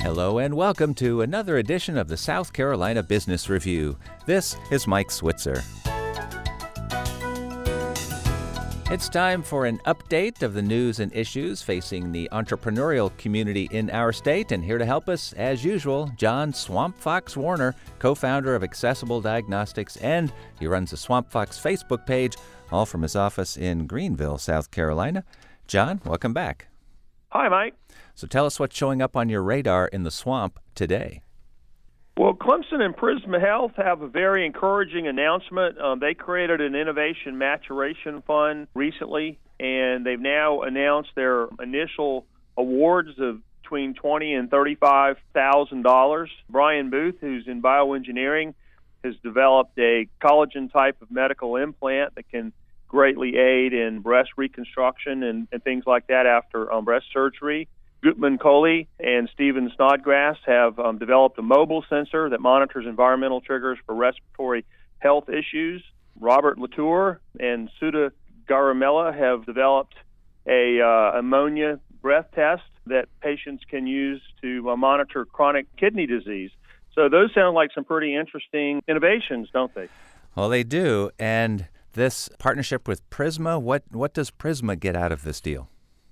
Hello and welcome to another edition of the South Carolina Business Review. This is Mike Switzer. It's time for an update of the news and issues facing the entrepreneurial community in our state. And here to help us, as usual, John Swamp Fox Warner, co-founder of Accessible Diagnostics, and he runs the Swamp Fox Facebook page, all from his office in Greenville, South Carolina. John, welcome back. Hi, Mike. So tell us what's showing up on your radar in the swamp today. Well, Clemson and Prisma Health have a very encouraging announcement. They created an innovation maturation fund recently, and they've now announced their initial awards of between $20,000 and $35,000. Brian Booth, who's in bioengineering, has developed a collagen type of medical implant that can greatly aid in breast reconstruction and things like that after breast surgery. Gutman Coley and Stephen Snodgrass have developed a mobile sensor that monitors environmental triggers for respiratory health issues. Robert Latour and Sudha Garamella have developed a ammonia breath test that patients can use to monitor chronic kidney disease. So those sound like some pretty interesting innovations, don't they? Well, they do. And this partnership with Prisma, what does Prisma get out of this deal?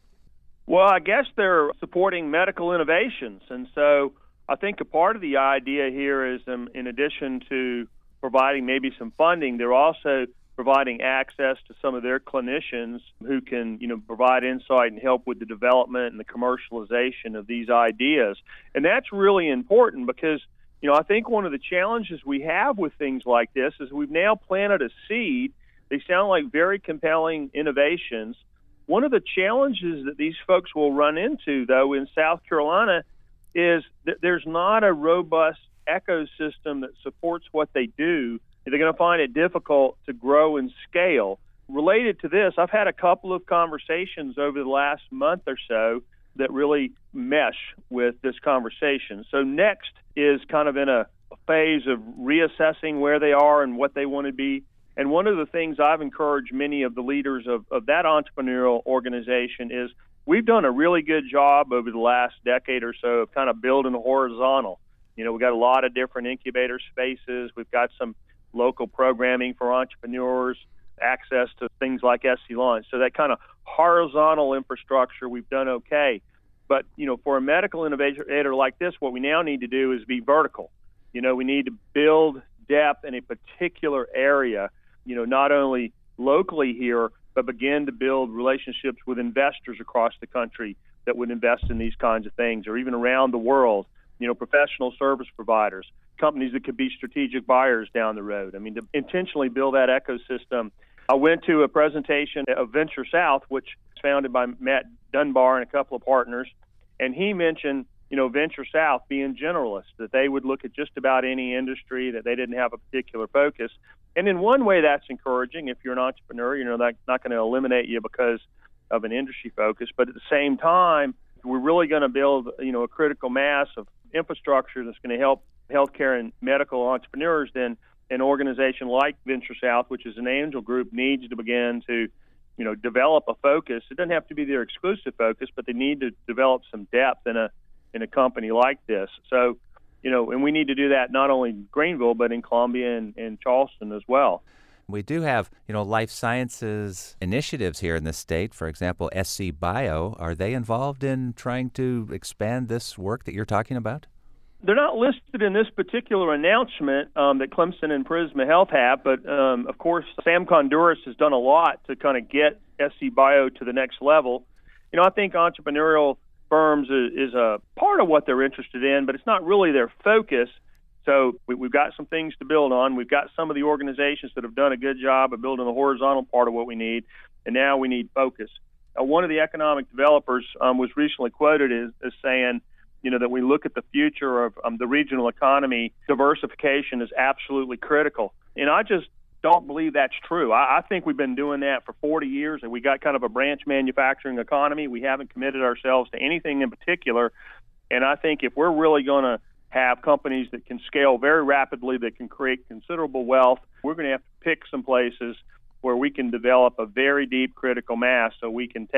Well, I guess they're supporting medical innovations. And so I think a part of the idea here is in addition to providing maybe some funding, they're also providing access to some of their clinicians who can, provide insight and help with the development and the commercialization of these ideas. And that's really important because, I think one of the challenges we have with things like this is we've now planted a seed. They sound like very compelling innovations. One of the challenges that these folks will run into, though, in South Carolina is that there's not a robust ecosystem that supports what they do. They're going to find it difficult to grow and scale. Related to this, I've had a couple of conversations over the last month or so that really mesh with this conversation. So next is kind of in a phase of reassessing where they are and what they want to be. And one of the things I've encouraged many of the leaders of that entrepreneurial organization is we've done a really good job over the last decade or so of kind of building horizontal. We've got a lot of different incubator spaces. We've got some local programming for entrepreneurs, access to things like SC Launch. So that kind of horizontal infrastructure, we've done okay. But, for a medical innovator like this, what we now need to do is be vertical. We need to build depth in a particular area, not only locally here, but begin to build relationships with investors across the country that would invest in these kinds of things, or even around the world, professional service providers, companies that could be strategic buyers down the road. To intentionally build that ecosystem. I went to a presentation of Venture South, which is founded by Matt Dunbar and a couple of partners, and he mentioned Venture South being generalist, that they would look at just about any industry, that they didn't have a particular focus. And in one way, that's encouraging. If you're an entrepreneur, that's not going to eliminate you because of an industry focus. But at the same time, we're really going to build, a critical mass of infrastructure that's going to help healthcare and medical entrepreneurs. Then an organization like Venture South, which is an angel group, needs to begin to, develop a focus. It doesn't have to be their exclusive focus, but they need to develop some depth in a company like this. So, and we need to do that not only in Greenville, but in Columbia and Charleston as well. We do have, life sciences initiatives here in the state. For example, SC Bio. Are they involved in trying to expand this work that you're talking about? They're not listed in this particular announcement that Clemson and Prisma Health have, but of course, Sam Konduras has done a lot to kind of get SC Bio to the next level. I think entrepreneurial firms is a part of what they're interested in, but it's not really their focus. So we've got some things to build on. We've got some of the organizations that have done a good job of building the horizontal part of what we need, and now we need focus. One of the economic developers was recently quoted as saying, that we look at the future of the regional economy, diversification is absolutely critical. And I just don't believe that's true. I think we've been doing that for 40 years, and we got kind of a branch manufacturing economy. We haven't committed ourselves to anything in particular. And I think if we're really going to have companies that can scale very rapidly, that can create considerable wealth, we're going to have to pick some places where we can develop a very deep critical mass so we can take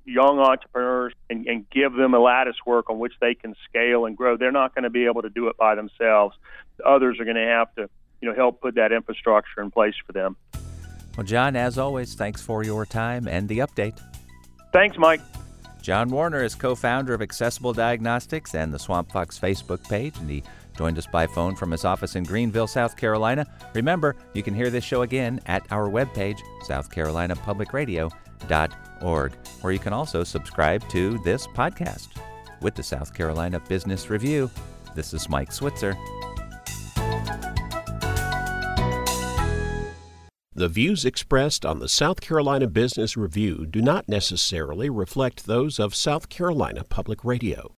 young entrepreneurs and give them a lattice work on which they can scale and grow. They're not going to be able to do it by themselves. Others are going to have to, help put that infrastructure in place for them. Well, John, as always, thanks for your time and the update. Thanks, Mike. John Warner is co-founder of Accessible Diagnostics and the Swamp Fox Facebook page, and he joined us by phone from his office in Greenville, South Carolina. Remember, you can hear this show again at our webpage, southcarolinapublicradio.org, where you can also subscribe to this podcast. With the South Carolina Business Review, this is Mike Switzer. The views expressed on the South Carolina Business Review do not necessarily reflect those of South Carolina Public Radio.